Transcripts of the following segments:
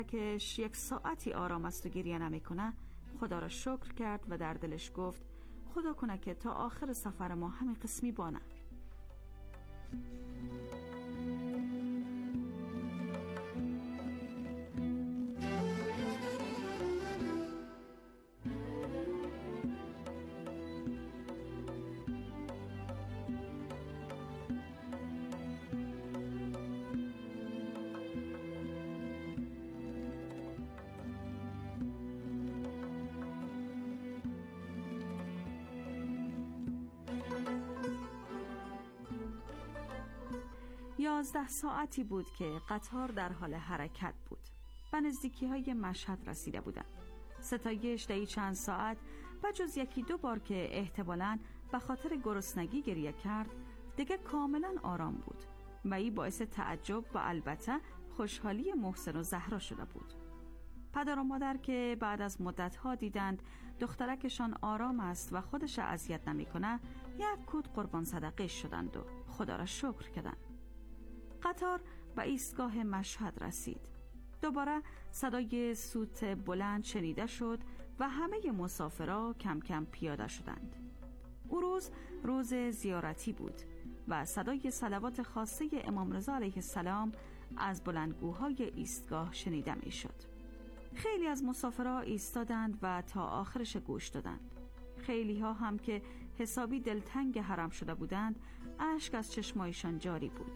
که 1 ساعتی آرام است و گریه نمیکنه، خدا را شکر کرد و در دلش گفت خدا کنه که تا آخر سفر ما همین قسمی بانه. یازده ساعتی بود که قطار در حال حرکت بود. به نزدیکی‌های مشهد رسیده بودند. ستایش طی چند ساعت و جز 1-2 بار که احتمالاً به خاطر گرسنگی گریه کرد، دیگه کاملاً آرام بود و این باعث تعجب و البته خوشحالی محسن و زهرا شده بود. پدر و مادر که بعد از مدت‌ها دیدند دخترکشان آرام است و خودش اذیت نمی‌کنه، یک کود قربان صدقه شدند و خدا را شکر کردند. قطار به ایستگاه مشهد رسید. دوباره صدای سوت بلند شنیده شد و همه مسافرها کم کم پیاده شدند. او روز زیارتی بود و صدای صلوات خاصه امام رضا علیه السلام از بلندگوهای ایستگاه شنیده می شد. خیلی از مسافرها ایستادند و تا آخرش گوش دادند. خیلی ها هم که حسابی دلتنگ حرم شده بودند، اشک از چشمایشان جاری بود.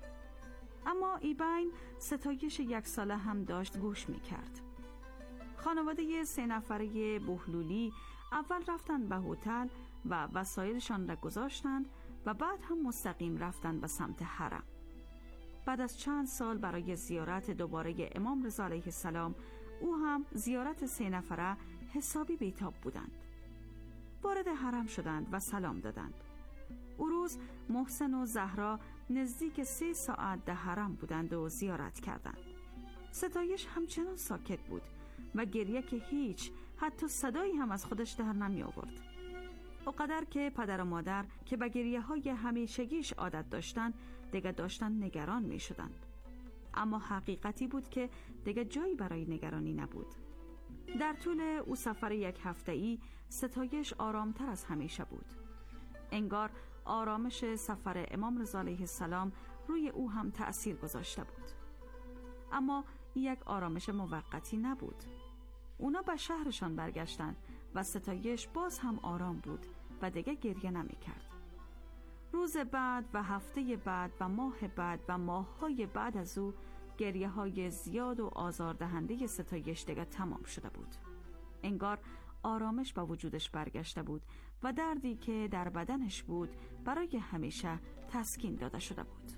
اما ایبین ستایش 1 ساله هم داشت گوش می کرد. خانواده 3 نفره بهلولی اول رفتند به هتل و وسایلشان را گذاشتند و بعد هم مستقیم رفتند به سمت حرم. بعد از چند سال برای زیارت دوباره امام رضا علیه السلام، او هم زیارت 3 نفره حسابی بیتاب بودند. وارد حرم شدند و سلام دادند. او روز محسن و زهرا نزدیک 3 ساعت در حرم بودند و زیارت کردند. ستایش همچنان ساکت بود و گریه که هیچ، حتی صدایی هم از خودش در نمی آورد. اونقدر که پدر و مادر که به گریه های همیشگیش عادت داشتند، دیگه داشتن نگران می شدند. اما حقیقتی بود که دیگه جایی برای نگرانی نبود. در طول او سفر 1 هفته‌ای ستایش آرامتر از همیشه بود. انگار آرامش سفر امام رضا علیه السلام روی او هم تأثیر گذاشته بود. اما یک آرامش موقتی نبود. اونا به شهرشان برگشتند و ستایش باز هم آرام بود و دیگه گریه نمی کرد. روز بعد و هفته بعد و ماه بعد و ماه‌های بعد از او گریه های زیاد و آزاردهنده ستایش دیگه تمام شده بود. انگار آرامش با وجودش برگشته بود و دردی که در بدنش بود برای همیشه تسکین داده شده بود.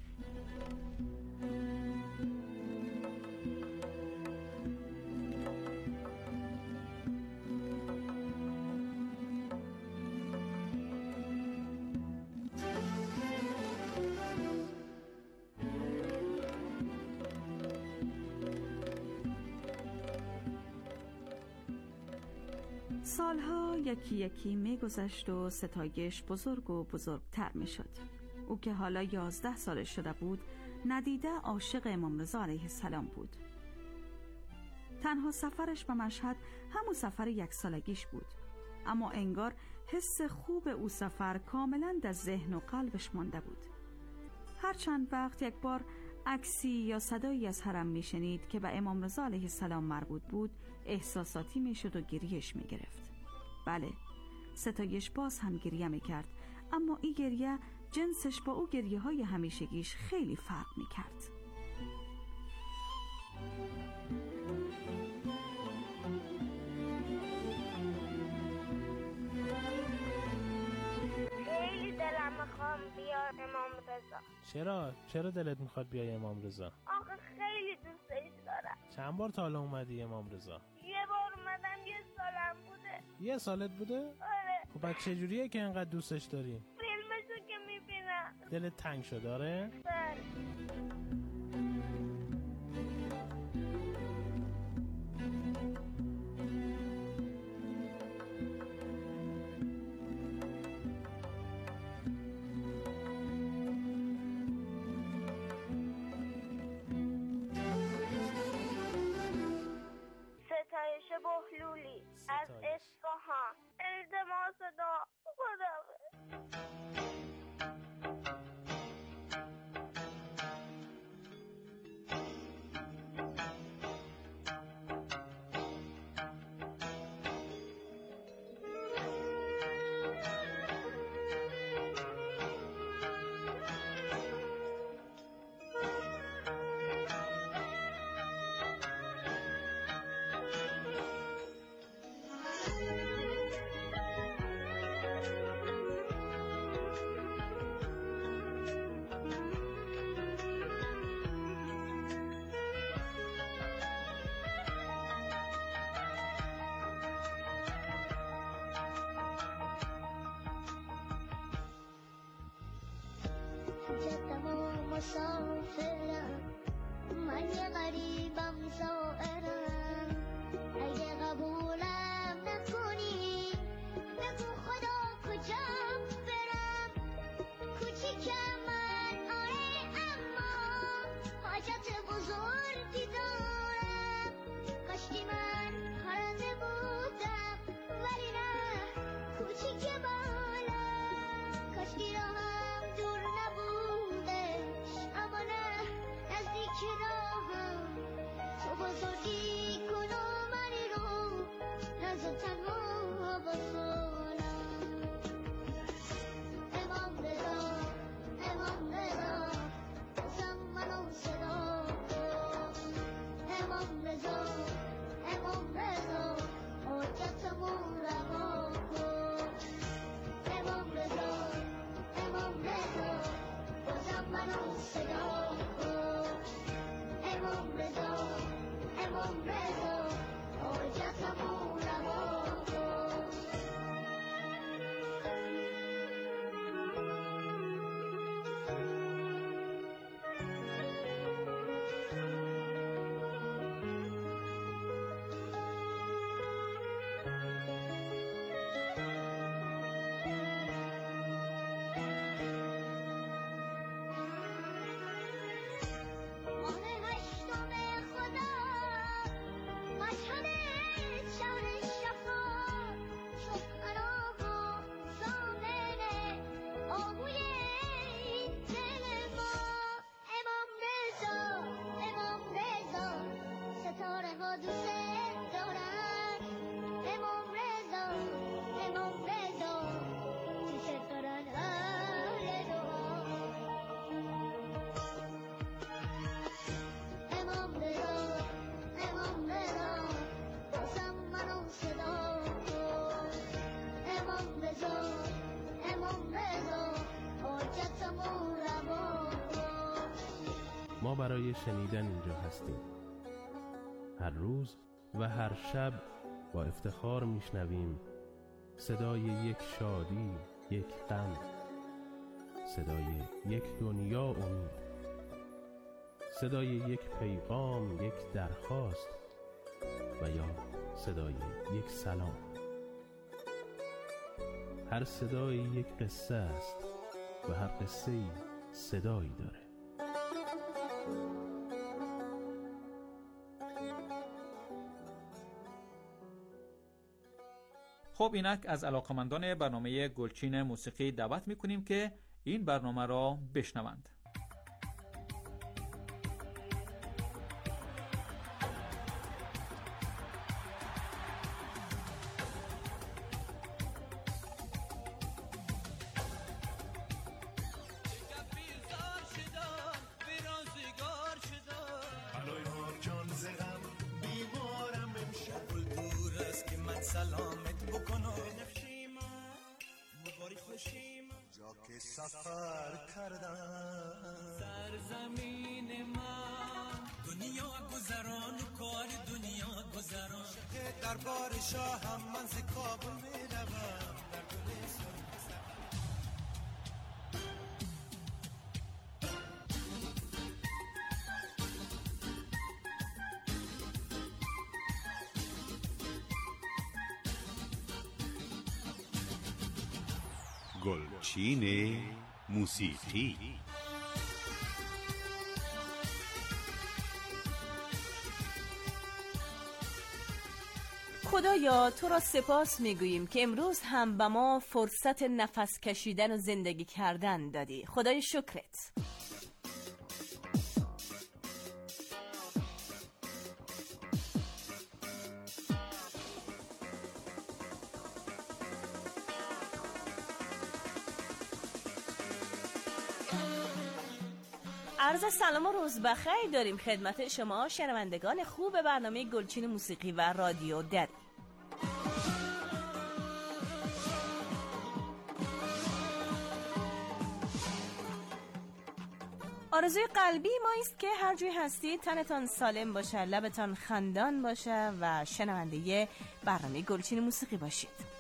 سالها یکی یکی می گذشت و ستایش بزرگ و بزرگتر می شد. او که حالا 11 سالش شده بود، ندیده عاشق امام رضا علیه السلام بود. تنها سفرش به مشهد همون سفر 1 سالگیش بود، اما انگار حس خوب او سفر کاملا در ذهن و قلبش مانده بود. هر چند وقت 1 بار عکسی یا صدایی از حرم می شنید که به امام رضا علیه السلام مربوط بود، احساساتی می شد و گریهش می گرفت. بله، ستایش باز هم گریه می کرد، اما این گریه جنسش با او گریه های همیشگیش خیلی فرق می کرد. دلم میخوام بیار امام رضا. چرا دلت میخواد بیای امام رضا؟ آخه خیلی دوستش دارم. چند بار تا حالا اومدی امام رضا؟ 1 بار اومدم، 1 سالم بوده. 1 سالت بوده؟ آره. خب بعد چجوریه که اینقدر دوستش داری؟ فیلمشو که میبینم. دلت تنگ شده؟ آره؟ بله. ها. التماس دعا. خداحافظ. مسافرم من یه غریبم زائرم اگه قبولم نکنی بگو خدا کجا برم کوچیکم من آره اما حاجت بزرگی دارم کاشکی من پرنده بودم ولی نه کوچیک بالا کاشکی راهم دور نبودش اما نه نزدیک راهم تو بزرگی کن و منی رو نزد تنها بسولم امام رضا بزن منو صدا کن امام رضا حجتمون رها کن امام رضا بزن منو صدا کن امام رضا حجتمون رها کن ما برای شنیدن اینجا هستیم. هر روز و هر شب با افتخار میشنویم صدای یک شادی، یک غم، صدای یک دنیا امید، صدای یک پیغام، یک درخواست و یا صدای یک سلام. هر صدای یک قصه است و هر قصه‌ای صدایی داره. خب اینک از علاقمندان برنامه گلچین موسیقی دعوت میکنیم که این برنامه را بشنوند. سلامت بکنم نفشیم مباری خوشیم جا که سفر کردم سرزمین من دنیا گذران و کار دنیا گذران شهد دربار شاهم من ز کابل میروم در گلستان گلچین موسیقی. خدایا تو را سپاس میگوییم که امروز هم به ما فرصت نفس کشیدن و زندگی کردن دادی. خدای شکرت. عرض سلام و روز بخیر داریم خدمت شما شنوندگان خوب برنامه گلچین موسیقی و رادیو در. آرزوی قلبی ما است که هر جای هستید تنتان سالم باشه، لبتان خندان باشه و شنونده برنامه گلچین موسیقی باشید.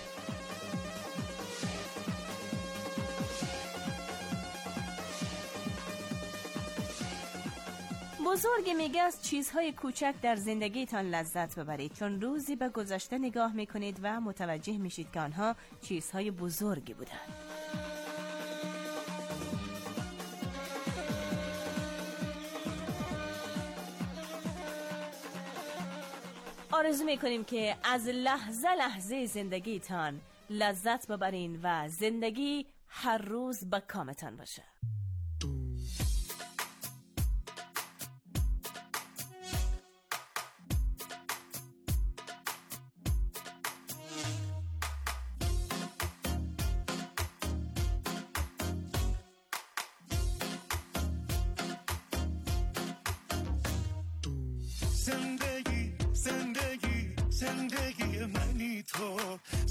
بزرگ میگه از چیزهای کوچک در زندگیتان لذت ببرید، چون روزی به گذشته نگاه میکنید و متوجه میشید که آنها چیزهای بزرگی بودند. آرزو میکنیم که از لحظه لحظه زندگیتان لذت ببرین و زندگی هر روز به کامتان باشه. زندگی منی تو،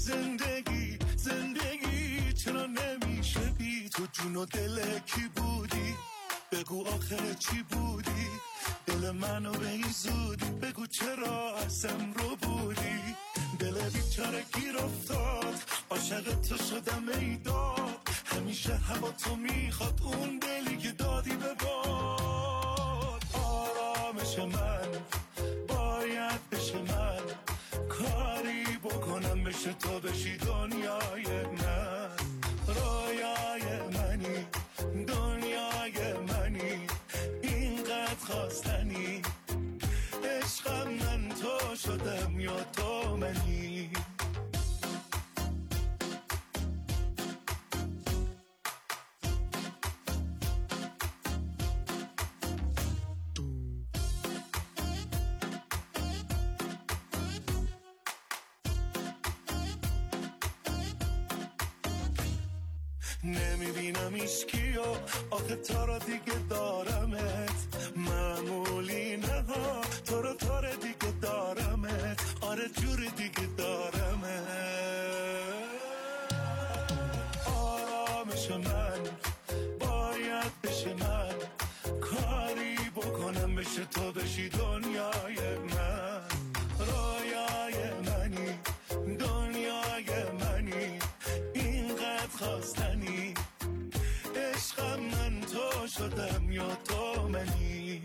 زندگی چرا نمیشه بی تو؟ جون و دل کی بودی؟ بگو آخر چی بودی؟ دل منو به این زودی بگو چرا ازم رو بودی؟ دل بیچاره گیر افتاد، عاشق تو شدم ای داد، همیشه هوا تو میخواد اون دلی که دادی به باد. آرامش من باید بشه، من کاری بکنم بشه تو بشی دنیای من، رویای منی، دنیای منی، اینقدر خواستنی، عشقم من تو شدم یا تو منی. نمیبینم ایشکیو آخه تو رو دیگه دارمت، معمولی نه ها تو رو دیگه دارمت، آره جور دیگه دارمت. آرامش من باید بشه، من کاری بکنم بشه تو بشی دنیای من، رویای منی، دنیای منی، اینقدر خواستنی، عشقم من تو شدم یا تو منی.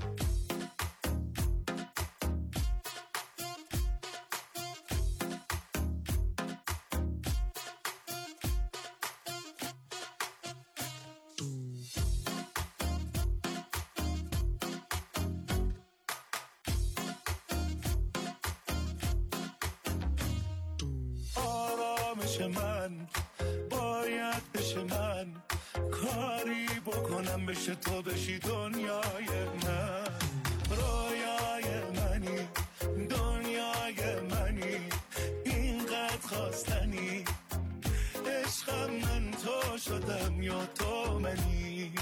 آرامش من باید بشه، من کاری بکنم بشه تو بشی دنیای من، رویای منی، دنیای منی، اینقدر خواستنی، عشقم من تو شدم یا تو منی.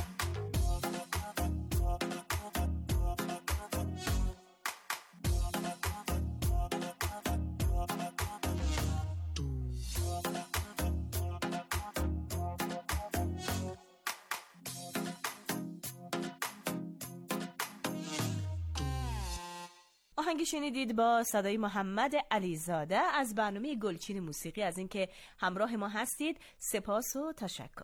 آهنگی شنیدید با صدای محمد علیزاده از برنامه گلچین موسیقی. از اینکه همراه ما هستید سپاس و تشکر.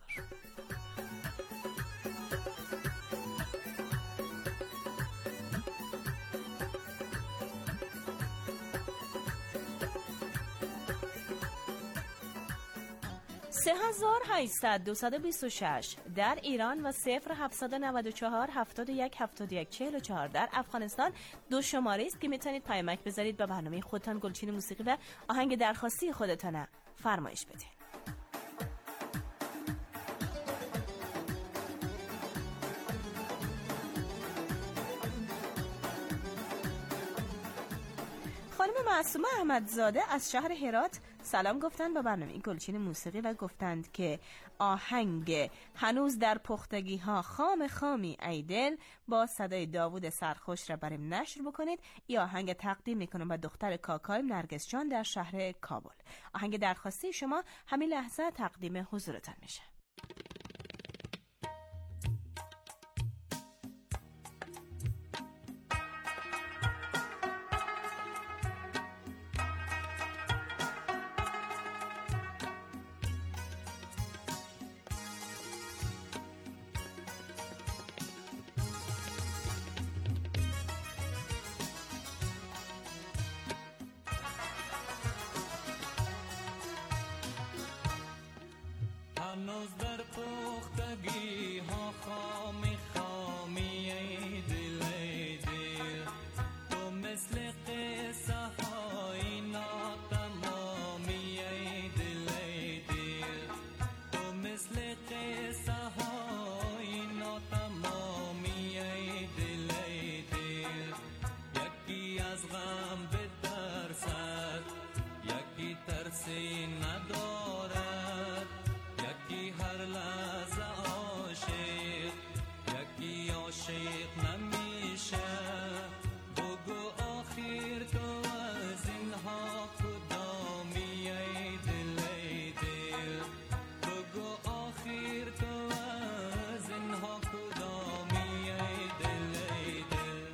3800 در ایران و 0794 71 71 44 در افغانستان 2 شماره است که میتونید پیامک بذارید به برنامه خودتان گلچین موسیقی و آهنگ درخواستی خودتان فرمایش بدید. خانم معصومه احمدزاده از شهر هرات سلام گفتند به برنامه گلچین موسیقی و گفتند که آهنگ هنوز در پختگی ها خام خامی ای دل با صدای داوود سرخوش را بریم نشر بکنید. این آهنگ تقدیم میکنم به دختر کاکای نرگس جان در شهر کابل. آهنگ درخواستی شما همین لحظه تقدیم حضورتان میشه. هنوز در پختگی ها خامی خامی ای دل ای دل، تو مثل قصه های ناتمامی ای دل ای دل، تو مثل قصه های ناتمامی ای دل ای دل. یکی از غم به ترسد، یکی ترسی ندارد، یکی هر لحظه عاشق، یکی عاشق نمیشه. بگو آخر تو از اینها کدامی ای دل ای دل، بگو آخر تو از اینها کدامی ای دل ای دل.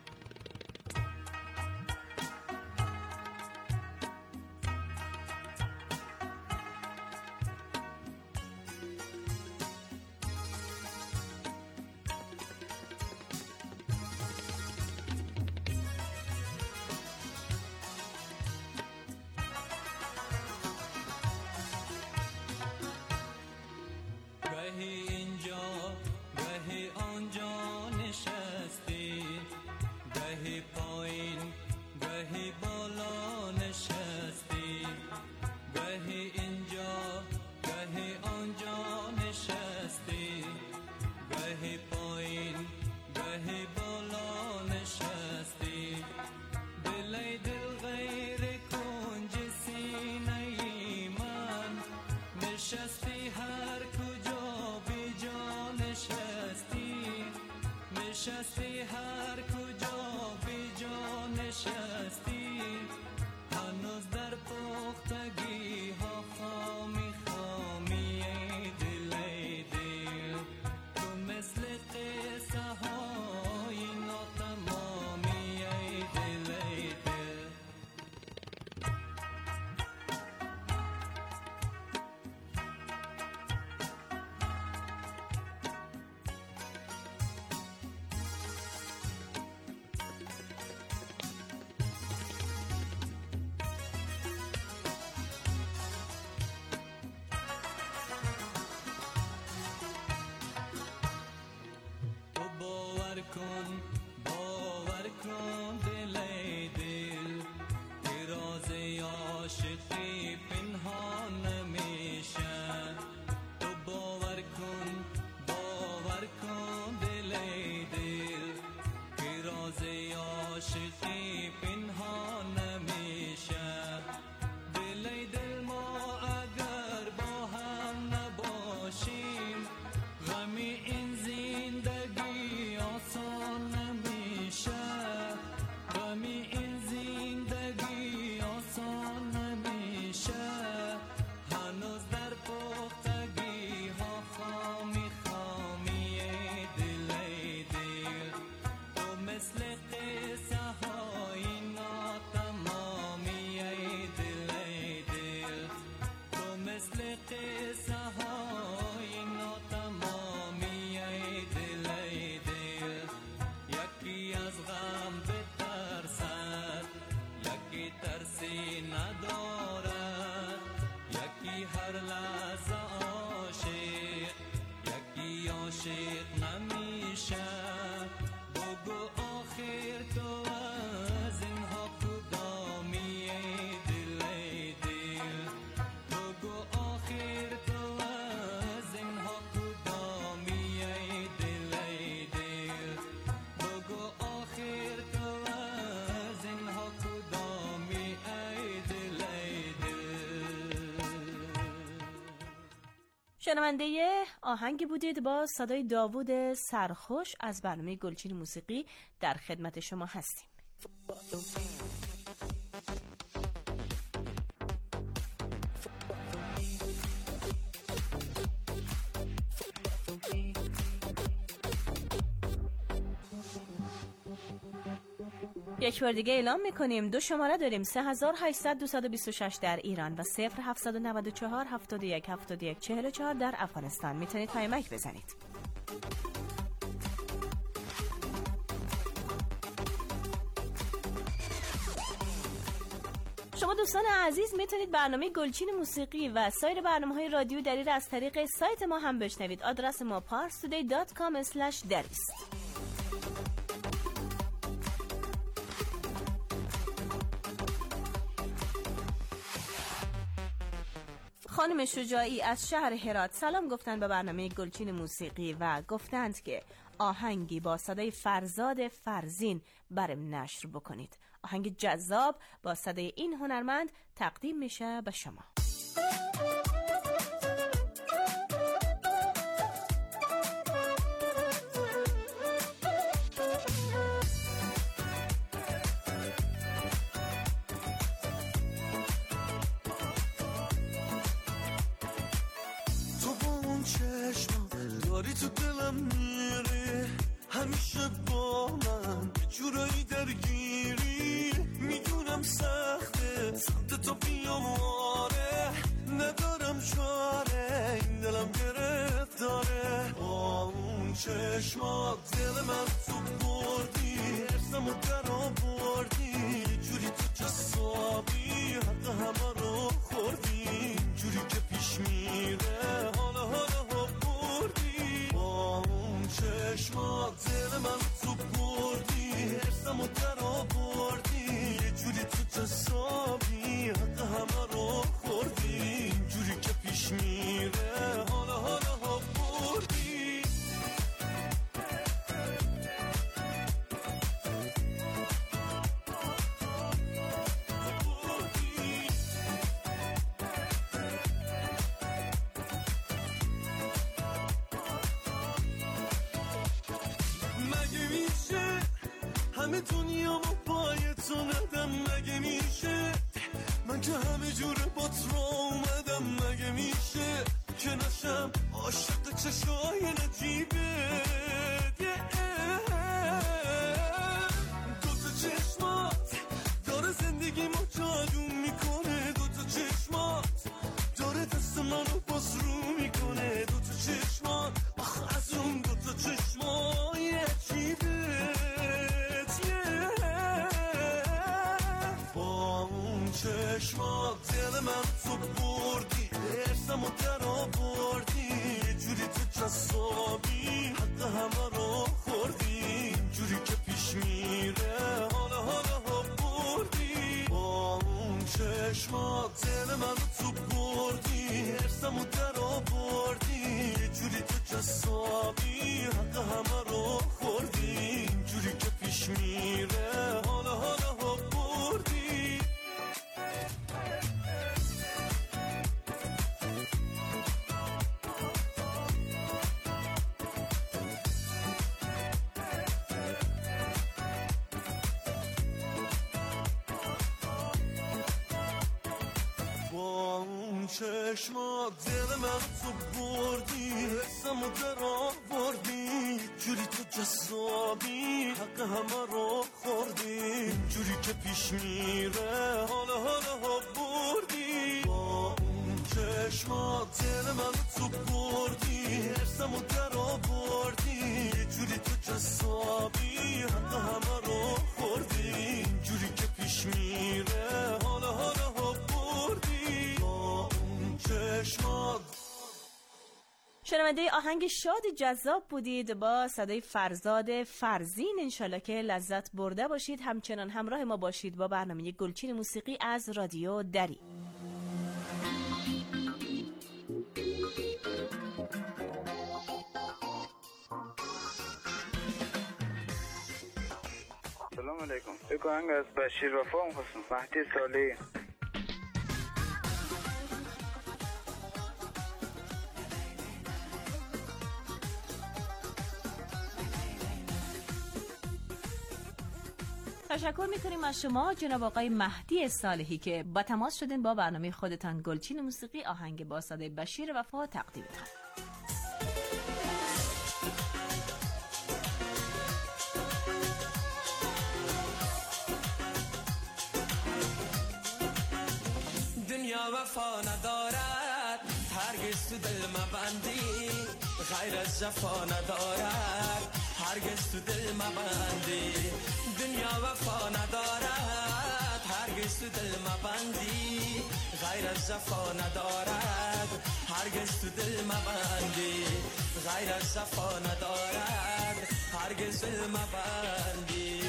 گهی اینجا گهی آنجا نشستی، گهی پایین گهی بالا نشستی، گهی اینجا گهی آنجا نشستی، گهی پایین گهی بالا نشستی. دل ای دل غیر کنج سینه ای من نشستی، هر کجا بی جا نشستی، نشستی هر کجا بی جا نشستی. هنوز در پختگی ها خامی خامی ای دل ای دل، تو مثل قصه های ناتمامی ای دل ای دل. شنونده آهنگی بودید با صدای داوود سرخوش از برنامه گلچین موسیقی. در خدمت شما هستیم. یک بار دیگه اعلام میکنیم 2 شماره داریم: 3800-226 در ایران و 0794-71-71-44 در افغانستان. میتونید پیامک بزنید. شما دوستان عزیز میتونید برنامه گلچین موسیقی و سایر برنامه‌های رادیو دری را از طریق سایت ما هم بشنوید. آدرس ما parstoday.com/dari است. خانم شجاعی از شهر هرات سلام گفتند به برنامه گلچین موسیقی و گفتند که آهنگی با صدای فرزاد فرزین برام نشر بکنید. آهنگ جذاب با صدای این هنرمند تقدیم میشه به شما. داری تو دلم میری، همیشه با من جورایی درگیری. میدونم سخته سمت تو بیاماره، ندارم چاره این دلم گرفتاره. با اون چشمات دل من تو بردی، ارسمو در آوردی. جوری تو جسابی حق همه رو خوردی، جوری که پیش میره حالا چشمات دل من تو بردی، ارسمو در آوردی. یه جوری تو جسابی حق همه رو خوردی، جوری که پیش میره حالا بردی. همه دنیا با پای تو ندم، مگه میشه؟ من که همه جوره با تو اومدم، مگه میشه که نشم عاشق چشای نجیبه؟ دوتا چشمات داره زندگی ما جادو میکنه، دوتا چشمات داره دست منو باز رو میکنه. دوتا چشمات آخه از اون دوتا چشمای عجیبه. چشمات دل من تو بردی، ارسمو در آوردی. یه جوری تو جسابی حق همه رو خوردی، جوری که پیش میره حالا بردی. با اون چشمات دل من تو بردی، ارسمو در آوردی. یه جوری تو جسابی حق همه رو خوردی، جوری که پیش میره حالا بردی. چشمات دل من تو بردی، حسمو در آوردی. جوری تو جسابی حق همه رو خوردی، جوری که پیش میره حالا بردی. با اون چشمات دل من تو بردی، حسمو در آوردی. جوری تو جسابی حق همه رو خوردی، جوری که پیش میره حالا بردی. شنونده آهنگ شاد جذاب بودید با صدای فرزاد فرزین. انشالله که لذت برده باشید. همچنان همراه ما باشید با برنامه گلچین موسیقی از رادیو دری. سلام علیکم. یک آهنگ از بشیر وفا می‌خواستم. مهدی صالحی. تشکر میکنیم از شما جناب آقای مهدی صالحی که با تماس شدین با برنامه خودتان گلچین موسیقی آهنگ با صدای بشیر وفا تقدیمتان. دنیا وفا ندارد هرگز تو دل مبندی، غیر از جفا ندارد هرگز تو دل مبندی. دنیا وفا ندارد هرگز تو دل مبندی، غیر از جفا ندارد هرگز تو دل مبندی، غیر از جفا ندارد هرگز دل مبندی.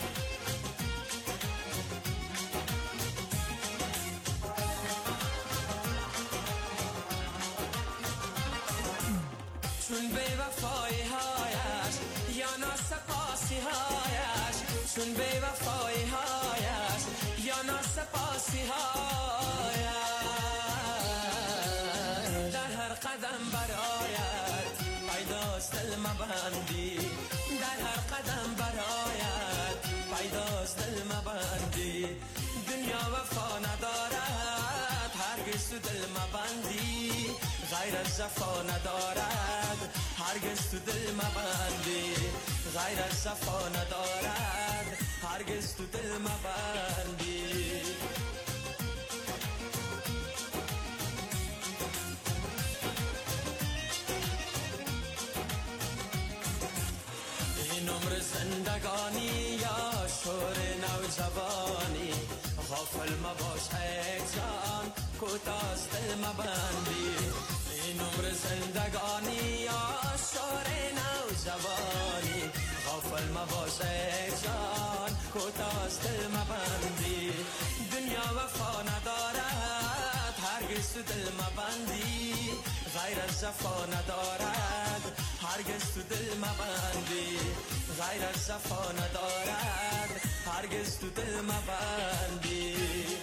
چون بی وفایی هایش یا ناسپاسی هایش، چون بی وفایی هایش یا ناسپاسی هایش، در هر قدم برایت پیداست دل مبندی، در هر قدم برایت پیداست دل مبندی. دنیا وفا ندارد هرگز تو دل مبندی، غیر از جفا ندارد هرگز تو دل مبندی، غیر از جفا ندارد هرگز تو دل مبندی. این عمر زندگانی یا شور نوجوانی، غافل مباش ای جان کوتاست دل مبندی. این عمر زندگانی یا شور نوجوانی، غافل مباش ای جان کوتاست دل مبندی. دنیا وفا ندارد هرگز تو دل مبندی، غیر از جفا ندارد هرگز تو دل مبندی، غیر از جفا ندارد هرگز تو دل مبندی.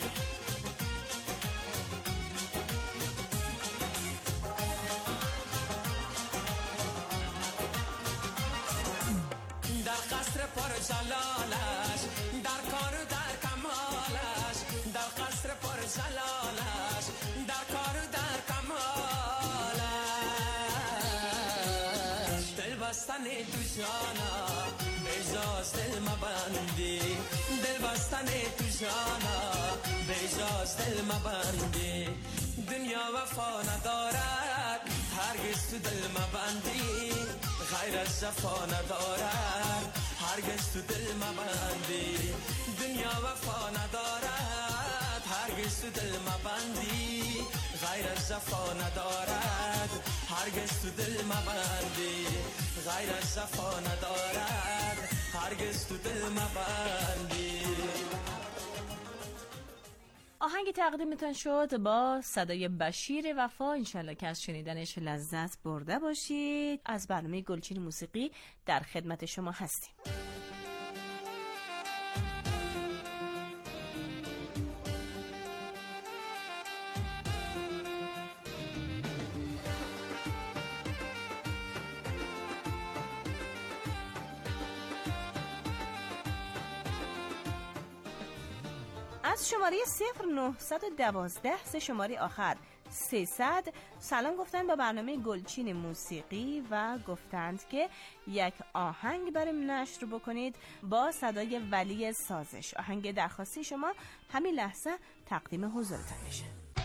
در قصر پر جلالش، در کار و در کمالش، در قصر پر جلالش، در کار و در کمالش، دل بستن تو جانا بیجاز دل مبندی، دل بستن تو جانا بیجاز دل مبندی. دنیا وفا ندارد هرگز تو دل مبندی، غیر از جفا ندارد هرگز تو دل مبندی. دنیا وفا ندارد هرگز تو دل مبندی، غیر از جفا ندارد هرگز تو دل مبندی، غیر از جفا ندارد هرگز تو دل مبندی. آهنگ تقدیمتان شد با صدای بشیر وفا. انشالله که از شنیدنش لذت برده باشید. از برنامه گلچین موسیقی در خدمت شما هستیم. از شماره 0912 سه شماره آخر 300 سلام گفتن با برنامه گلچین موسیقی و گفتند که یک آهنگ برام نشر بکنید با صدای ولی سازش. آهنگ درخواستی شما همین لحظه تقدیم حضورتان میشه.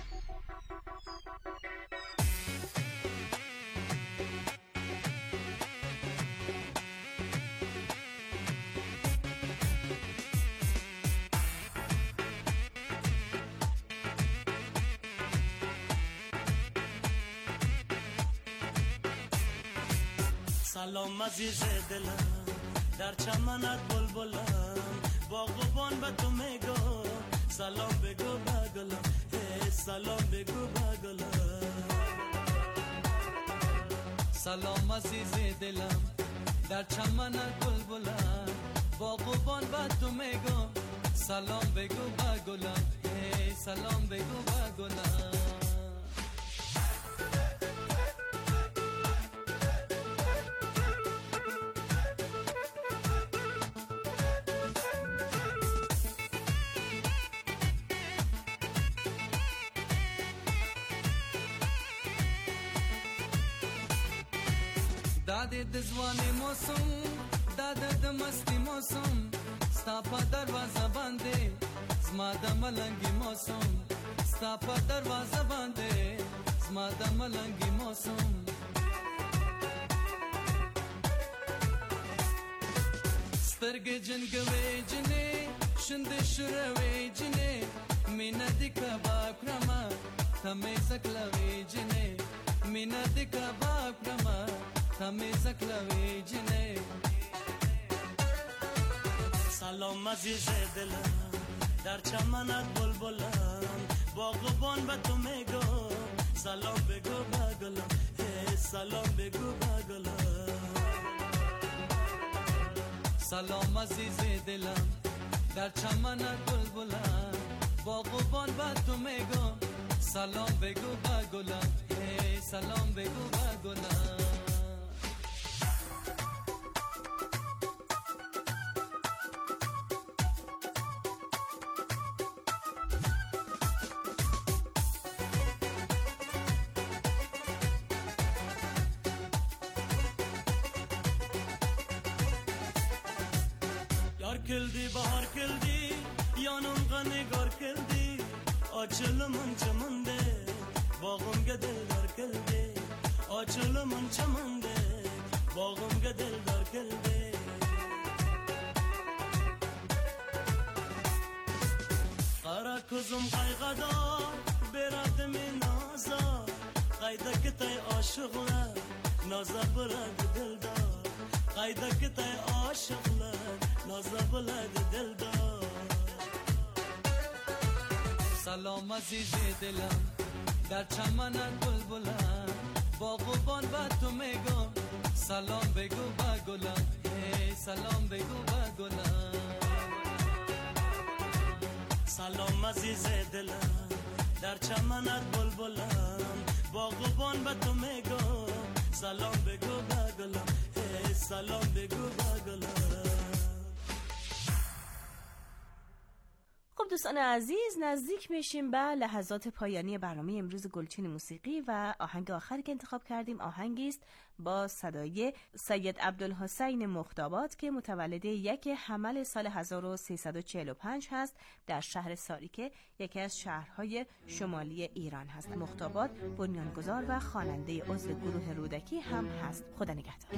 سلام عزیز دلم در چمنت بلبلم، باغبان به تو میگو سلام بگو بگلم، سلام بگو بگلم. سلام عزیز دلم در چمنت بلبلم، باغبان به تو میگو سلام بگو بگلم، سلام بگو بگلم. داده دزوانی موسم داده دمستی موسم ستا په دروازه باندې زما د ملنګي موسم ستا په دروازه باندې زما د ملنګي موسم سترګې جنګوي جنې شنده شروي جنې مینا د کباب کرما تمه زکلوي جنې مینا د کباب کرما تمه زکلوي جنې سلام عزیز دلم در چمنت بلبلم باغبان به تو میگو سلام بگو بگلم سلام بگو بگلم سلام عزیز دلم در چمنت بلبلم باغبان به تو میگو سلام بگو بگلم سلام بگو بگلم کلدی بهار کلدی یانم غنگار کلدی آچلمون چمنده باغم گدل دار کلدی آچلمون چمنده باغم گدل دار کلدی قرا کزم قایقدار برادم نازا قایده کتای عاشقله نازا براد دلدار قایده کتای عاشقله نازا بلد دلدار سلام عزیز دلم در چمنت بلبلم باغبان به تو میگم سلام بگو بگلم سلام بگو بگلم سلام عزیز دلم در چمنت بلبلم باغبان به تو میگم سلام بگو بگلم سلام بگو بگلم. خب دوستان عزیز نزدیک میشیم به لحظات پایانی برنامه امروز گلچین موسیقی و آهنگ آخری که انتخاب کردیم آهنگی است با صدای سید عبدالحسین مختابات که متولد 1 حمل سال 1345 هست در شهر ساری که یکی از شهرهای شمالی ایران هست. مختابات بنیانگذار و خواننده عضو گروه رودکی هم هست. خدا نگهدار.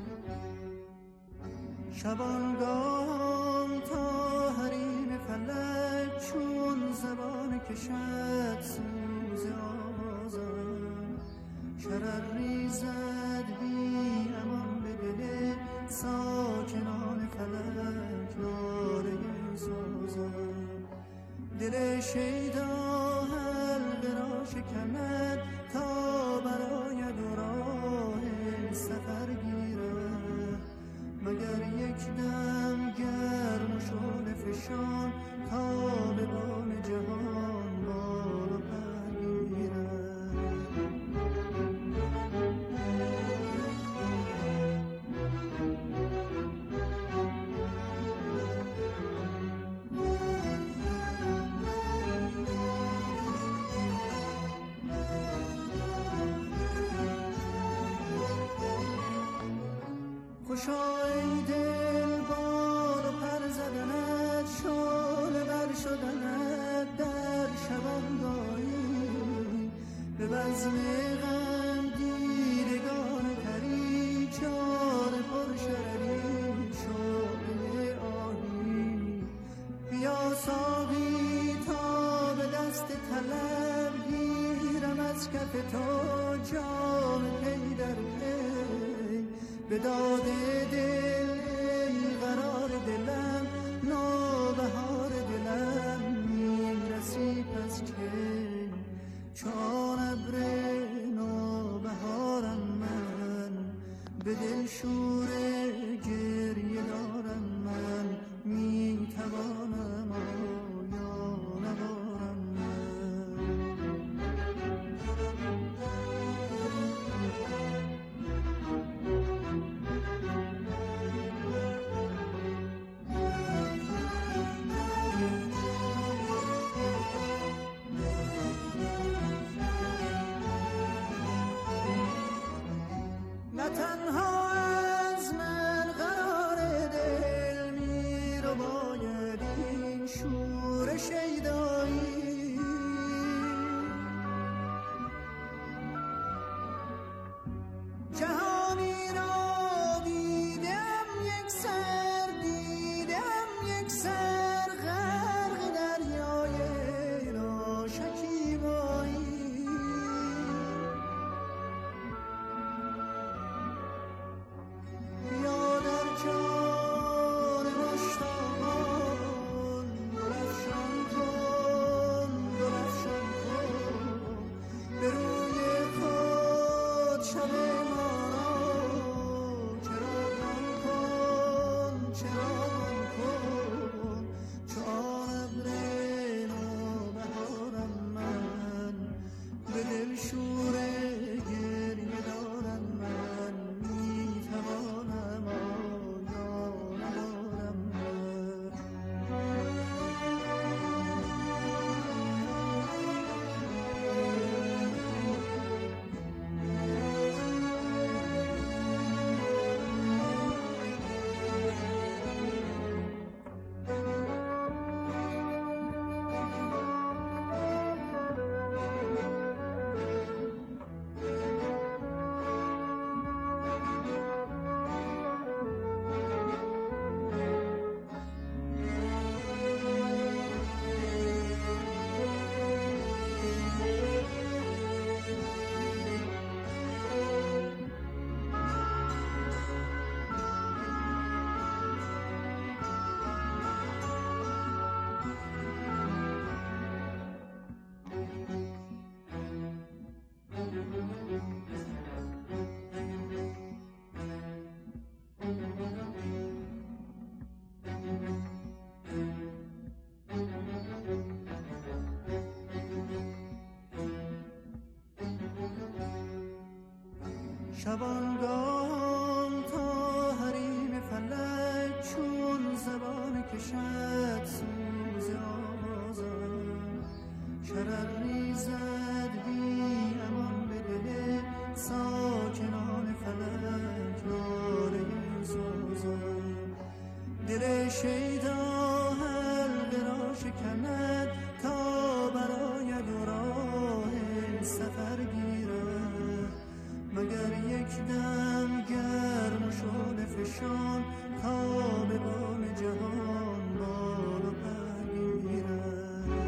شبانگاه تا حریم فلک چون زبان کشد سوز آوازم شرر ریزد بی امان به دل ساکنان فلک ناله سازم دل شیدا حلقه را شکند تا برای راه سفر گیرد مگر یک دم گرم و شعله فشان تا به بام جهان بالا برگیرد خوشای دل بال و پر زدنت شعله بر شدنت در شبانگاهی به بزم غم دیدگان تری چار پر شرری شعله آهی بیا ساقی تا به دست طلب گیرم از کف تو جام پی در پی به داد دل ای قرار دلم نوبهار دلم میرسی پس که چون ابر نوبهارم من به دل شور گریه دارم من میتوانم آیا ندارم من نه تنها شیدایی جهانی را دیدم یک سر غرق دریای ناشکیبایی یا در جان مشتاقان درفشان کن به روی خود شب شبانگاه تا حریم فلک چون زبان کشد سوز آوازم شرر ریزد بی امان به دل ساکنان فلک ناله سازم دل شیدا حلقه را شکند تا برای راه سفر گیرد مگر یک دم گرم و شعله فشان تا به بام جهان بال و پر گیرد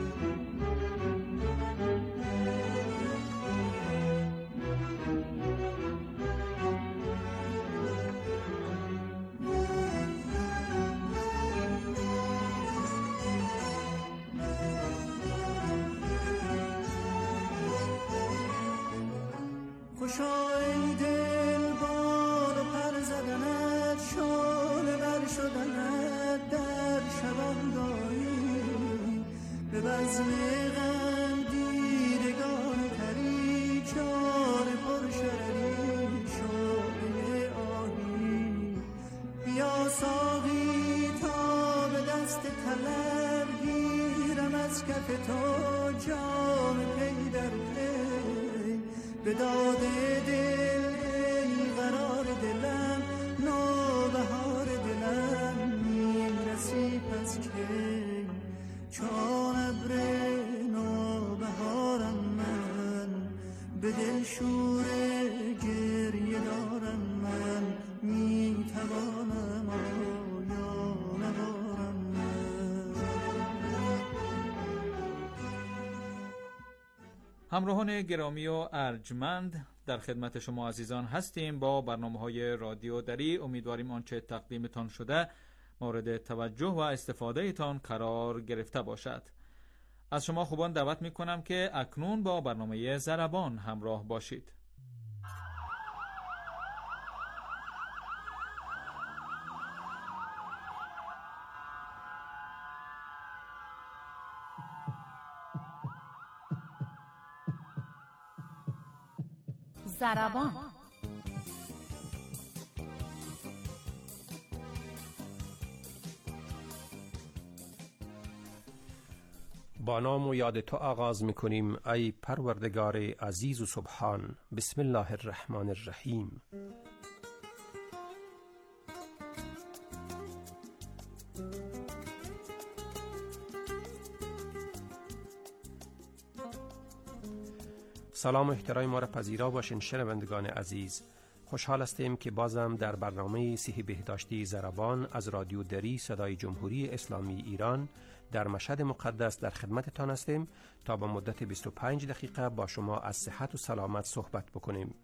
خوشا ای دل بال و پر زدنت شعله بر شدنت در شبانگاهی به بزم غم دیدگان تری جان پر شرری شعله آهی بیا ساقی تا به دست طلب گیرم از کف تو جام پی در پی به داد دل ای قرار دلم نوبهار دلم میرسی پس کی چون ابر نوبهارم من به دل شور گریه دارم من میتوانم آیا ندارم من. همراهان گرامی و ارجمند، در خدمت شما عزیزان هستیم با برنامه‌های رادیو دری. امیدواریم آنچه تقدیمتان شده مورد توجه و استفاده تان قرار گرفته باشد. از شما خوبان دعوت می‌کنم که اکنون با برنامه ضربان همراه باشید. ضربان. با نام و یاد تو آغاز می‌کنیم ای پروردگار عزیز و سبحان. بسم الله الرحمن الرحیم. سلام و احترام ما را پذیرا باشین شنوندگان عزیز. خوشحال هستیم که بازم در برنامه صحی بهداشتی ضربان از رادیو دری صدای جمهوری اسلامی ایران در مشهد مقدس در خدمتتان هستیم تا با مدت 25 دقیقه با شما از صحت و سلامت صحبت بکنیم.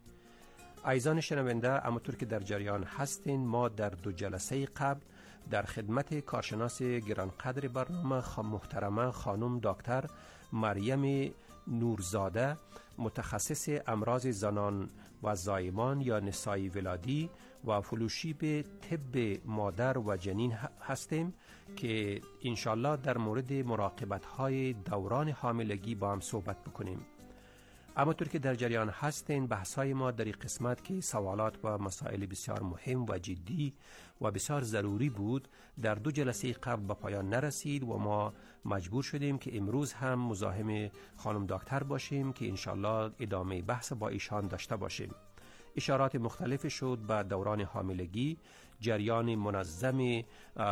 عزیزان شنونده، همونطور که در جریان هستین، ما در 2 جلسه قبل در خدمت کارشناس گرانقدر برنامه محترمه خانم دکتر مریم نورزاده، متخصص امراض زنان و زایمان یا نسای ولادی و فلوشیپ طب مادر و جنین هستیم که انشالله در مورد مراقبت‌های دوران حاملگی با هم صحبت بکنیم. اما طور که در جریان هستین، بحث‌های ما در این قسمت که سوالات و مسائل بسیار مهم و جدی و بسیار ضروری بود در 2 جلسه قبل به پایان نرسید و ما مجبور شدیم که امروز هم مزاحم خانم دکتر باشیم که انشالله ادامه بحث با ایشان داشته باشیم. اشارات مختلف شد به دوران حاملگی، جریان منظم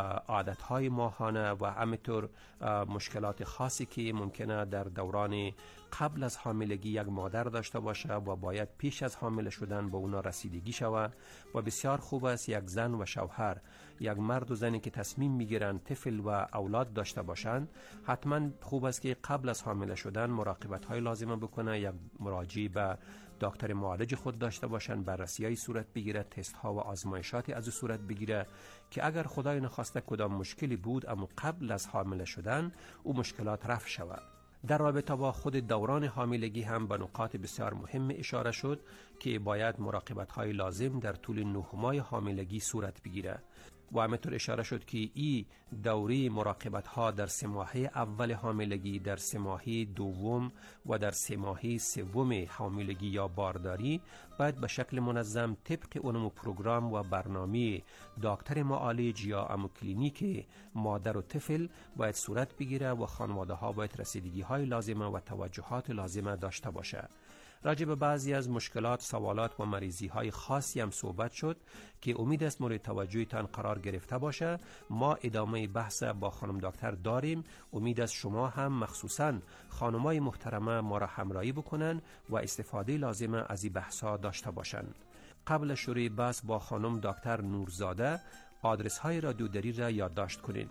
عادتهای ماهانه و همینطور مشکلات خاصی که ممکنه در دوران قبل از حاملگی یک مادر داشته باشه و باید پیش از حامله شدن به اونا رسیدگی شود. و بسیار خوب است یک زن و شوهر، یک مرد و زنی که تصمیم میگیرن طفل و اولاد داشته باشند، حتما خوب است که قبل از حامله شدن مراقبت های لازمه بکنه، یک مراجعه به دکتر معالج خود داشته باشن، بررسی‌های صورت بگیره، تست ها و آزمایشات از صورت بگیره که اگر خدای نخواسته کدام مشکلی بود اما قبل از حامله شدن او مشکلات رفع شود. در رابطه با خود دوران حاملگی هم به نقاط بسیار مهم اشاره شد که باید مراقبت‌های لازم در طول 9 ماه حاملگی صورت بگیره و همینطور اشاره شد که این دوره مراقبت‌ها در 3 ماهه اول حاملگی، در 3 ماهه دوم و در 3 ماهه سوم حاملگی یا بارداری باید به شکل منظم طبق اون پروگرام و برنامه دکتر معالج یا ام کلینیک مادر و طفل باید صورت بگیره و خانواده‌ها باید رسیدگی‌های لازمه و توجهات لازمه داشته باشه. راجع به بعضی از مشکلات، سوالات و مریضی‌های خاصی هم صحبت شد که امید است مورد توجهتان قرار گرفته باشه. ما ادامه بحث با خانم دکتر داریم. امید است شما هم مخصوصاً خانمای محترمه ما را همراهی بکنن و استفاده لازمه از این بحث‌ها داشته باشن. قبل شروع بحث با خانم دکتر نورزاده آدرس های رادیو دری را یادداشت کنین: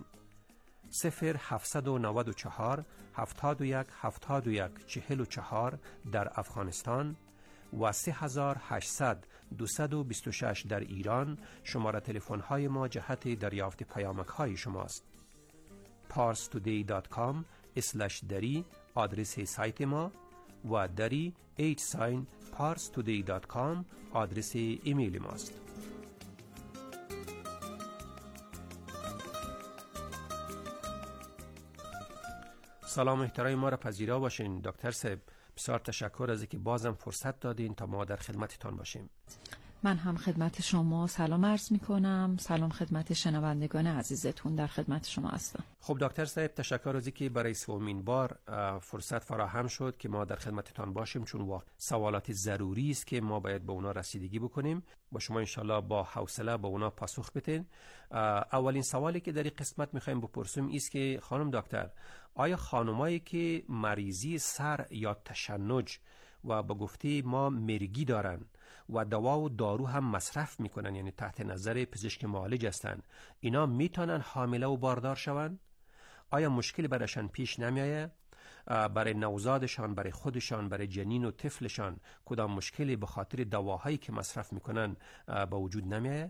0794 71 71 44 در افغانستان و 3800 226 در ایران. شماره تلفن های ما جهت دریافت پیامک های شماست. parstoday.com/dari آدرس سایت ما و dari @parstoday.com آدرس ایمیل ماست. سلام احترام ما را پذیرا باشین دکتر صاحب. بسیار تشکر از اینکه بازم فرصت دادین تا ما در خدمتتان باشیم. من هم خدمت شما سلام عرض می کنم. سلام خدمت شنوندگان عزیزتون، در خدمت شما هستم. خب دکتر صاحب، تشکر از اینکه برای 3مین بار فرصت فراهم شد که ما در خدمتتان باشیم، چون سوالات ضروری است که ما باید به اونا رسیدگی بکنیم و شما انشالله با حوصله به اونا پاسخ بدین. اولین سوالی که در این قسمت میخوایم بپرسیم است که خانم دکتر، آیا خانمایی که مریضی سر یا تشنج و به گفته ما مرگی دارن و دوا و دارو هم مصرف میکنن، یعنی تحت نظر پزشک معالج هستن، اینا میتونن حامله و باردار شون؟ آیا مشکلی برایشان پیش نمیایه؟ برای نوزادشان، برای خودشان، برای جنین و طفلشان کدام مشکلی به خاطر دواهایی که مصرف میکنن به وجود نمیایه؟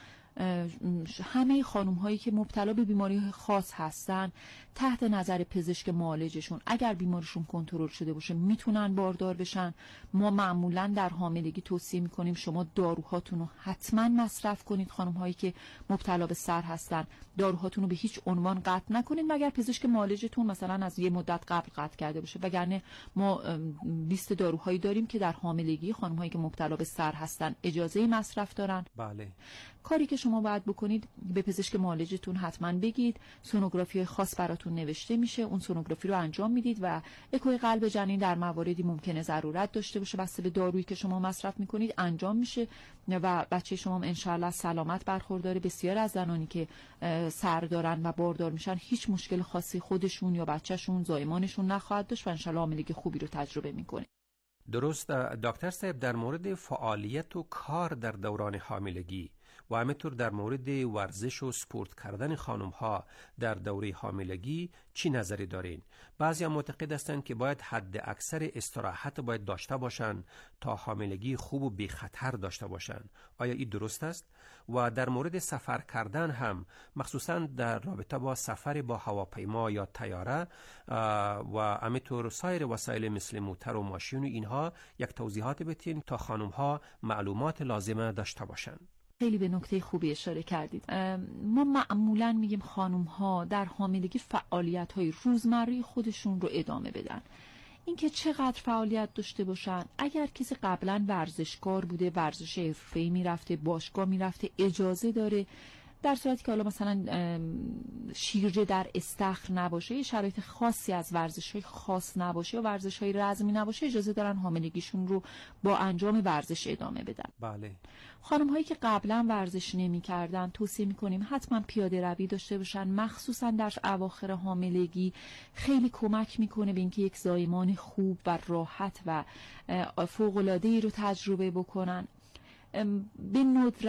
همه خانم هایی که مبتلا به بیماری خاص هستن تحت نظر پزشک معالجشون اگر بیماریشون کنترل شده باشه میتونن باردار بشن. ما معمولا در حاملگی توصیه میکنیم شما داروهاتون رو حتما مصرف کنید. خانم هایی که مبتلا به سر هستن داروهاتون رو به هیچ عنوان قطع نکنید مگر پزشک معالجتون مثلا از یه مدت قبل قطع کرده باشه، وگرنه ما لیست داروهایی داریم که در حاملگی خانم هایی که مبتلا به سر هستن اجازه مصرف دارن. بله. کاری که شما باید بکنید به پزشک معالجتون حتما بگید. سونوگرافی خاص براتون نوشته میشه، اون سونوگرافی رو انجام میدید و اکوی قلب جنین در مواردی ممکنه ضرورت داشته باشه بسته به دارویی که شما مصرف میکنید انجام میشه و بچه شما انشالله سلامت برخورداره. بسیار از زنانی که سر دارن و باردار میشن هیچ مشکل خاصی خودشون یا بچهشون زایمانشون نخواهد داشت و انشالله حاملگی خوبی رو تجربه میکنه. درست دکتر صاحب، در مورد فعالیت و کار در دوران حاملگی و همینطور در مورد ورزش و سپورت کردن خانم ها در دوره حاملگی چی نظری دارین؟ بعضی هم معتقد هستند که باید حد اکثر استراحت باید داشته باشن تا حاملگی خوب و بی خطر داشته باشن. آیا این درست است؟ و در مورد سفر کردن هم، مخصوصا در رابطه با سفر با هواپیما یا طیاره و همینطور سایر وسایل مثل موتر و ماشین و اینها، یک توضیحات بدین تا خانم ها معلومات لازمه داشته باشن. خیلی به نکته خوبی اشاره کردید. ما معمولا میگیم خانم ها در حاملگی فعالیت های روزمره خودشون رو ادامه بدن. اینکه چقدر فعالیت داشته باشن، اگر کسی قبلا ورزشکار بوده، ورزش حرفه‌ای میرفته، باشگاه میرفته، اجازه داره. در صورتی که حالا مثلا شیرجه در استخر نباشه، یه شرایط خاصی از ورزش‌های خاص نباشه یا ورزش‌های رزمی نباشه، اجازه دارن حاملگیشون رو با انجام ورزش ادامه بدن. بله. خانم‌هایی که قبلا ورزش نمی‌کردن توصیه می‌کنیم حتما پیاده روی داشته باشن، مخصوصا در اواخر حاملگی. خیلی کمک می‌کنه به اینکه یک زایمان خوب و راحت و فوق‌العاده‌ای رو تجربه بکنن. به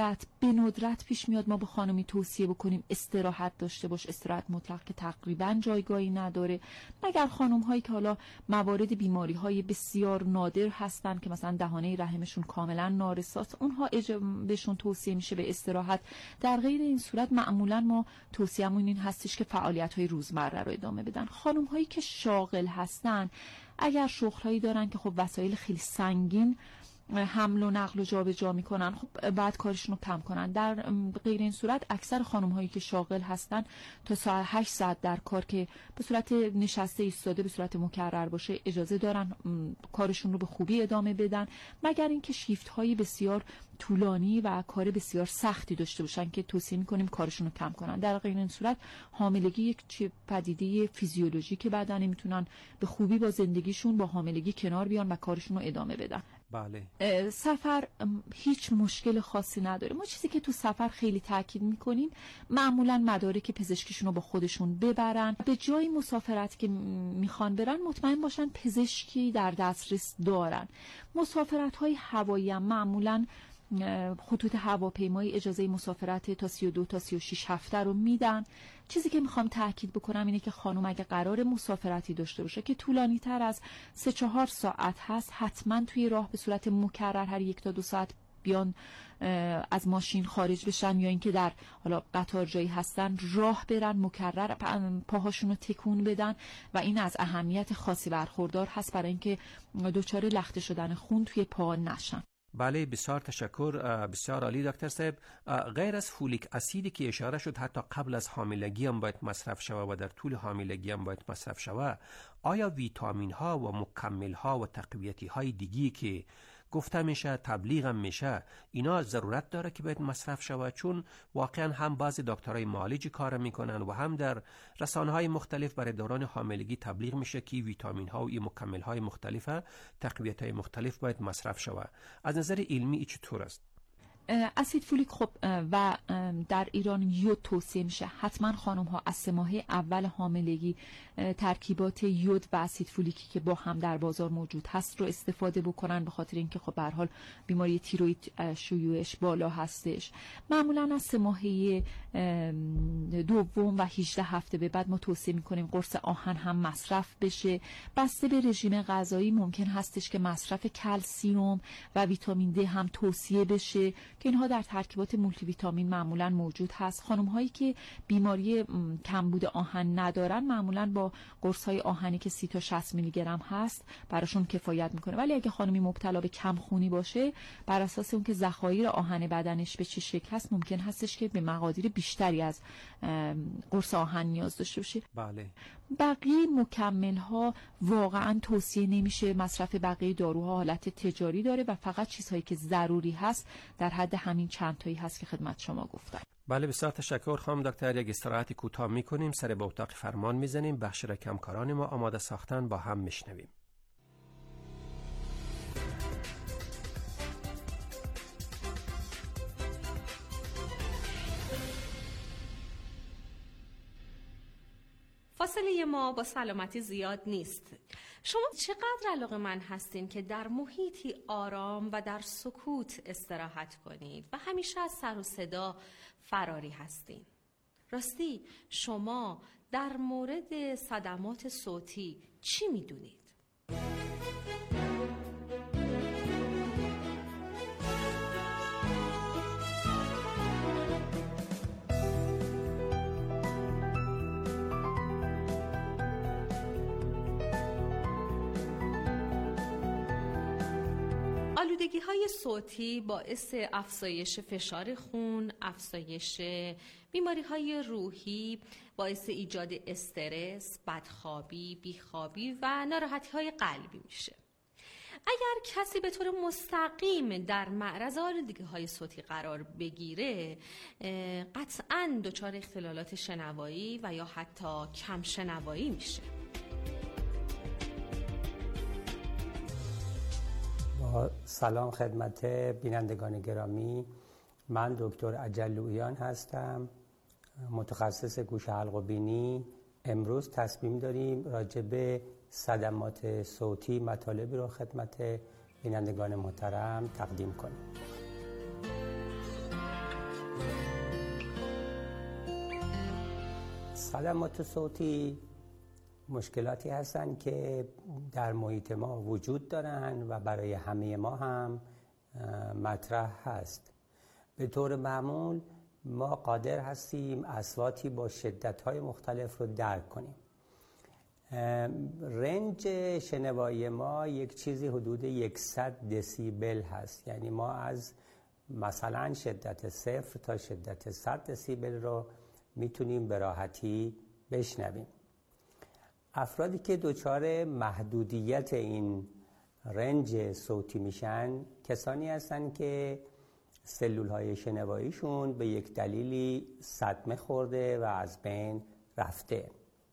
ندرت پیش میاد ما به خانمی توصیه بکنیم استراحت داشته باش، استراحت مطلق که تقریبا جایگاهی نداره، مگر خانم هایی که حالا موارد بیماری های بسیار نادر هستن که مثلا دهانه رحمشون کاملا نارساست، اونها بهشون توصیه میشه به استراحت. در غیر این صورت معمولا ما توصیه‌مون این هستش که فعالیت های روزمره رو ادامه بدن. خانم هایی که شاغل هستن، اگر شغل هایی دارن که خب وسایل خیلی سنگین حمل و نقل و جابجا میکنن، خب بعد کارشون رو کم کنن. در غیر این صورت اکثر خانم هایی که شاغل هستن تا ساعت 8 ساعت در کار که به صورت نشسته ایستاده به صورت مکرر باشه اجازه دارن کارشون رو به خوبی ادامه بدن، مگر اینکه شیفت هایی بسیار طولانی و کار بسیار سختی داشته باشن که توصیه میکنیم کارشون رو کم کنن. در غیر این صورت حاملگی یک پدیده فیزیولوژیکه، بدن میتونن به خوبی با زندگیشون با حاملگی کنار بیان و کارشون رو ادامه بدن. بله. سفر هیچ مشکل خاصی نداره. ما چیزی که تو سفر خیلی تاکید میکنیم معمولا مدارک پزشکیشون رو با خودشون ببرن. به جای مسافرت که میخوان برن مطمئن باشن پزشکی در دسترس دارن. مسافرت های هوایی هم معمولا خطوط هواپیمایی اجازه مسافرت تا 32 تا 36 هفته رو میدن. چیزی که میخوام تاکید بکنم اینه که خانم اگه قرار مسافرتی داشته باشه که طولانی تر از 3-4 ساعت هست، حتما توی راه به صورت مکرر هر 1 تا 2 ساعت بیان از ماشین خارج بشن، یا اینکه در حالا قطار جایی هستن راه برن، مکرر پاهاشون رو تکون بدن و این از اهمیت خاصی برخوردار هست برای اینکه دچار لخته شدن خون توی پا نشن. بله، بسیار تشکر، بسیار عالی دکتر صاحب. غیر از فولیک اسیدی که اشاره شد حتی قبل از حاملگی هم باید مصرف شود و در طول حاملگی هم باید مصرف شود، آیا ویتامین ها و مکمل ها و تقویتی های دیگی که گفته میشه تبلیغ هم میشه اینا ضرورت داره که باید مصرف شود؟ چون واقعا هم بعضی دکترای معالجی کار میکنن و هم در رسانه‌های مختلف برای دوران حاملگی تبلیغ میشه که ویتامین ها و این مکمل های مختلف، تقویت های مختلف باید مصرف شود. از نظر علمی ای چطور است؟ اسید فولیک خب و در ایران یود توصیه میشه. حتما خانم ها از 3 ماهه اول حاملگی ترکیبات یود و اسید فولیکی که با هم در بازار موجود هست رو استفاده بکنن، به خاطر اینکه خب به هر حال بیماری تیروید شیوعش بالا هستش. معمولا از 3 ماهه دوم و 18 هفته به بعد ما توصیه میکنیم قرص آهن هم مصرف بشه. بسته به رژیم غذایی ممکن هستش که مصرف کلسیم و ویتامین د هم توصیه بشه که اینها در ترکیبات مولتی ویتامین معمولا موجود هست. خانم هایی که بیماری کمبود آهن ندارن معمولا با قرص های آهنی که 30 تا 60 میلی گرم هست براشون کفایت میکنه. ولی اگه خانمی مبتلا به کم خونی باشه، بر اساس اون که ذخایر آهن بدنش به چه شکل هست، ممکن هستش که به مقادیر بیشتری از قرص آهن نیاز داشته باشه. بله. بقیه مکمل ها واقعا توصیه نمیشه. مصرف بقیه داروها حالت تجاری داره و فقط چیزهایی که ضروری هست در حد همین چند تایی هست که خدمت شما گفتم. بله، بسیار تشکر خانم دکتر. یک استراحت کوتاه میکنیم، سر به اتاق فرمان میزنیم، بخش را کمکاران ما آماده ساختن با هم میشنویم. فاصله فاصله ما با سلامتی زیاد نیست. شما چقدر علاقه‌مند هستین که در محیطی آرام و در سکوت استراحت کنید و همیشه از سر و صدا فراری هستین؟ راستی شما در مورد صدمات صوتی چی میدونید؟ آلودگی‌های صوتی باعث افزایش فشار خون، افزایش بیماری‌های روحی، باعث ایجاد استرس، بدخوابی، بیخوابی و ناراحتی‌های قلبی میشه. اگر کسی به طور مستقیم در معرض آلودگی‌های صوتی قرار بگیره، قطعاً دچار اختلالات شنوایی و یا حتی کم شنوایی میشه. سلام خدمت بینندگان گرامی، من دکتر اجلویان هستم، متخصص گوش حلق و بینی. امروز تصمیم داریم راجع به صدمات صوتی مطالبی رو خدمت بینندگان محترم تقدیم کنیم. صدمات صوتی مشکلاتی هستند که در محیط ما وجود دارند و برای همه ما هم مطرح هست. به طور معمول ما قادر هستیم اصواتی با شدت‌های مختلف رو درک کنیم. رنج شنوایی ما یک چیزی حدود 100 دسیبل هست، یعنی ما از مثلا شدت 0 تا شدت 100 دسیبل رو میتونیم به راحتی بشنویم. افرادی که دچار محدودیت این رنج صوتی میشن کسانی هستن که سلولهای شنواییشون به یک دلیلی صدمه خورده و از بین رفته.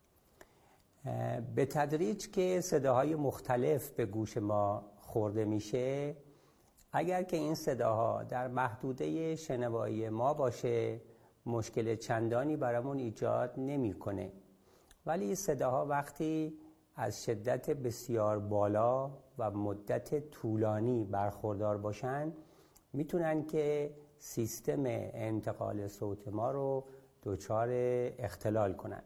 به تدریج که صداهای مختلف به گوش ما خورده میشه، اگر که این صداها در محدوده شنوایی ما باشه مشکل چندانی برامون ایجاد نمیکنه. ولی صداها وقتی از شدت بسیار بالا و مدت طولانی برخوردار باشن میتونن که سیستم انتقال صوت ما رو دچار اختلال کنن.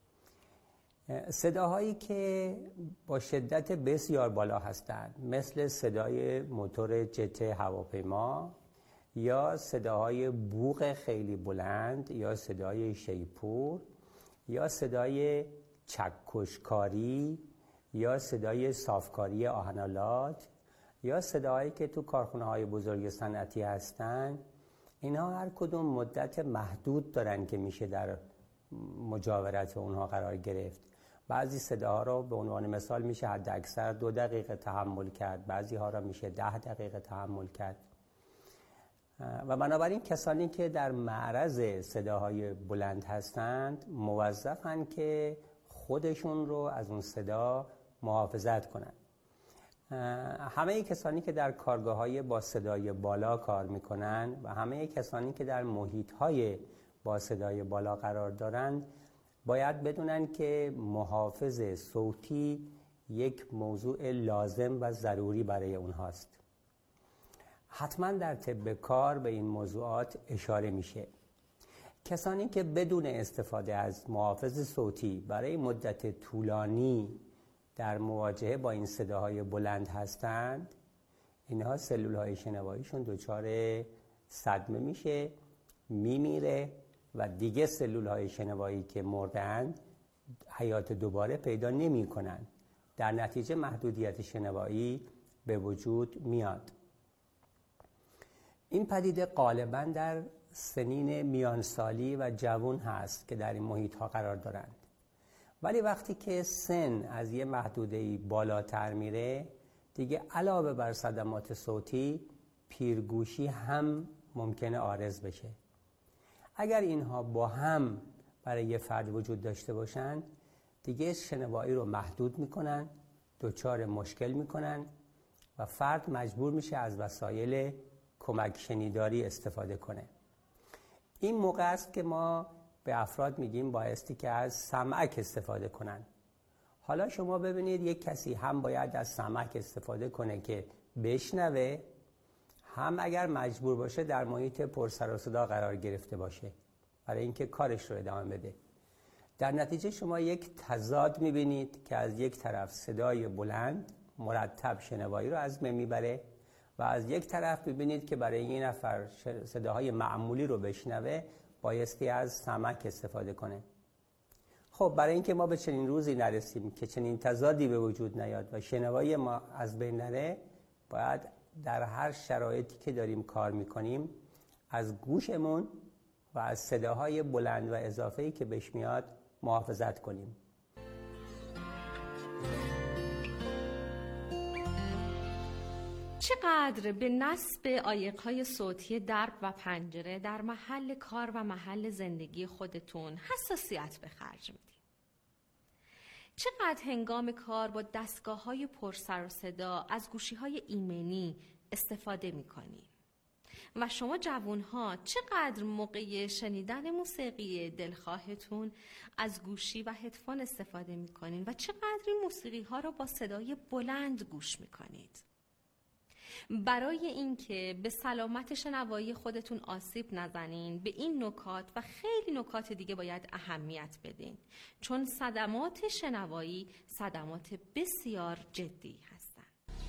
صداهایی که با شدت بسیار بالا هستند مثل صدای موتور جت هواپیما یا صداهای بوق خیلی بلند یا صدای شیپور یا صدای چکشکاری یا صدای صافکاری آهنالات یا صداهایی که تو کارخانه‌های بزرگ صنعتی هستن، اینها هر کدوم مدت محدود دارن که میشه در مجاورت اونها قرار گرفت. بعضی صداها رو به عنوان مثال میشه حد اکثر 2 دقیقه تحمل کرد، بعضی ها رو میشه 10 دقیقه تحمل کرد. و بنابراین کسانی که در معرض صداهای بلند هستند موظفن که خودشون رو از اون صدا محافظت کنند. همه کسانی که در کارگاه‌های با صدای بالا کار میکنن و همه کسانی که در محیط‌های با صدای بالا قرار دارند باید بدونن که محافظ صوتی یک موضوع لازم و ضروری برای اونهاست. حتما در طب کار به این موضوعات اشاره میشه. کسانی که بدون استفاده از محافظ صوتی برای مدت طولانی در مواجهه با این صداهای بلند هستند، اینها سلولهای شنواییشون دچار صدمه میشه، میمیره و دیگه سلولهای شنوایی که مردند حیات دوباره پیدا نمی کنند. در نتیجه محدودیت شنوایی به وجود میاد. این پدیده غالباً در سنین میانسالی و جوان هست که در این محیط ها قرار دارند. ولی وقتی که سن از یه محدوده‌ای بالاتر میره، دیگه علاوه بر صدمات صوتی پیرگوشی هم ممکنه عارض بشه. اگر اینها با هم برای یه فرد وجود داشته باشند، دیگه شنوایی رو محدود میکنن، دچار مشکل میکنن و فرد مجبور میشه از وسایل کمک شنیداری استفاده کنه. این موقع است که ما به افراد میگیم بایستی که از سمعک استفاده کنن. حالا شما ببینید یک کسی هم باید از سمعک استفاده کنه که بشنوه، هم اگر مجبور باشه در محیط پر سر و صدا قرار گرفته باشه برای اینکه کارش رو ادامه بده. در نتیجه شما یک تضاد میبینید که از یک طرف صدای بلند مرتب شنوایی رو از بین میبره و از یک طرف میبینید که برای این نفر صداهای معمولی رو بشنوه بایستی از سمعک استفاده کنه. خب برای اینکه ما به چنین روزی نرسیم که چنین تضادی به وجود نیاد و شنوایی ما از بین نره، باید در هر شرایطی که داریم کار میکنیم از گوشمون و از صداهای بلند و اضافه‌ای که بهش میاد محافظت کنیم. چقدر به نصب عایق‌های صوتی درب و پنجره در محل کار و محل زندگی خودتون حساسیت به خرج میدین؟ چقدر هنگام کار با دستگاه‌های پر سر و صدا از گوشی‌های ایمنی استفاده می‌کنین؟ و شما جوان‌ها چقدر موقع شنیدن موسیقی دلخواهتون از گوشی و هدفون استفاده می‌کنین و چقدر این موسیقی‌ها رو با صدای بلند گوش می‌کنید؟ برای اینکه به سلامت شنوایی خودتون آسیب نزنین، به این نکات و خیلی نکات دیگه باید اهمیت بدین، چون صدمات شنوایی صدمات بسیار جدی هستن.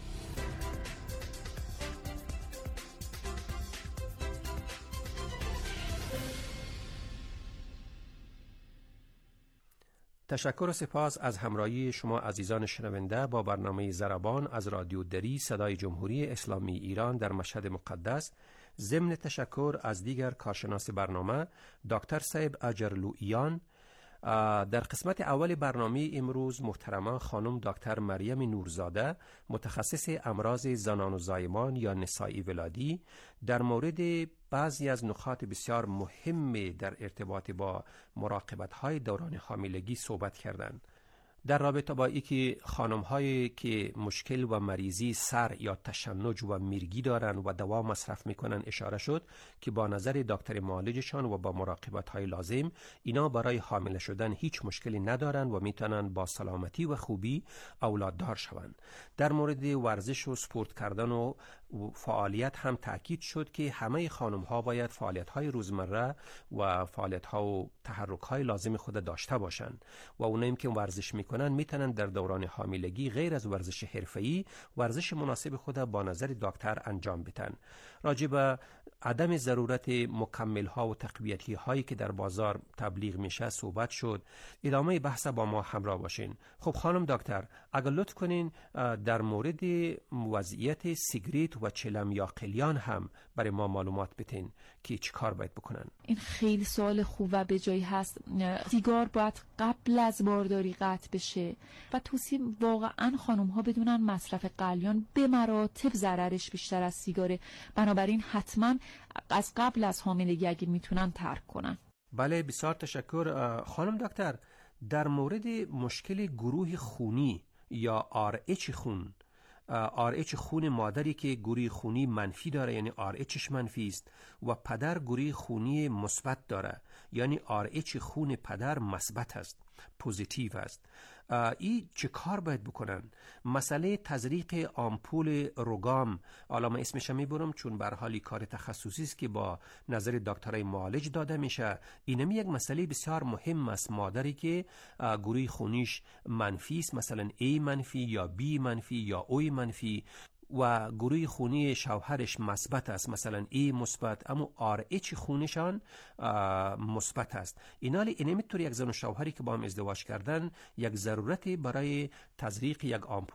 تشکر و سپاس از همراهی شما عزیزان شنونده با برنامه ضربان از رادیو دری صدای جمهوری اسلامی ایران در مشهد مقدس. ضمن تشکر از دیگر کارشناس برنامه دکتر صاحب اجرلویان. در قسمت اول برنامه امروز محترمه خانم دکتر مریم نورزاده، متخصص امراض زنان و زایمان یا نسایی ولادی، در مورد بعضی از نکات بسیار مهم در ارتباط با مراقبت‌های دوران حاملگی صحبت کردند. در رابطه با اینکه خانم‌هایی که مشکل و مریضی سر یا تشنج و میرگی دارند و دوا مصرف میکنن اشاره شد که با نظر دکتر معالجشان و با مراقبت‌های لازم اینا برای حامله شدن هیچ مشکلی ندارند و میتونن با سلامتی و خوبی اولاددار شوند. در مورد ورزش و سپورت کردن و فعالیت هم تاکید شد که همه خانم‌ها باید فعالیت‌های روزمره و فعالیت‌ها و تحرک‌های لازم خود داشته باشند و اونایی که ورزش میکنن میتونن در دوران حاملگی غیر از ورزش حرفه‌ای ورزش مناسب خود با نظر دکتر انجام بدن. راجع به عدم ضرورت مکمل‌ها و تقویتی‌هایی که در بازار تبلیغ میشه صحبت شد. ادامه بحث با ما همراه باشین. خب خانم دکتر، اگر لطف کنین در مورد وضعیت سیگریت و چلم یا قلیان هم برای ما معلومات بدین که چی کار باید بکنن. این خیلی سوال خوب و به جایی هست. سیگار باید قبل از بارداری قطع بشه و توصیه واقعا خانم ها بدونن مصرف قلیان به مراتب ضررش بیشتر از سیگاره، بنابراین حتما از قبل از حاملگی اگه میتونن ترک کنن. بله بسیار تشکر. خانم دکتر، در مورد مشکل گروه خونی یا RH خون، RH خون مادری که گروه خونی منفی داره یعنی RHش منفی است و پدر گروه خونی مثبت داره یعنی RH خون پدر مثبت است، پوزیتیو است، این چه کار باید بکنن؟ مسئله تزریق آمپول روگام، حالا من اسمش میبرم چون به هر حال کار تخصصی است که با نظر دکترای معالج داده میشه. اینم یک مسئله بسیار مهم است. مادری که گروه خونیش منفی است، مثلا A منفی یا B منفی یا O منفی و گروه خونی شوهرش مثبت است، مثلا A مثبت اما RH خونشان مثبت است، اینمی طور یک زن و شوهری که با هم ازدواج کردن یک ضرورتی برای تزریق یک آمپول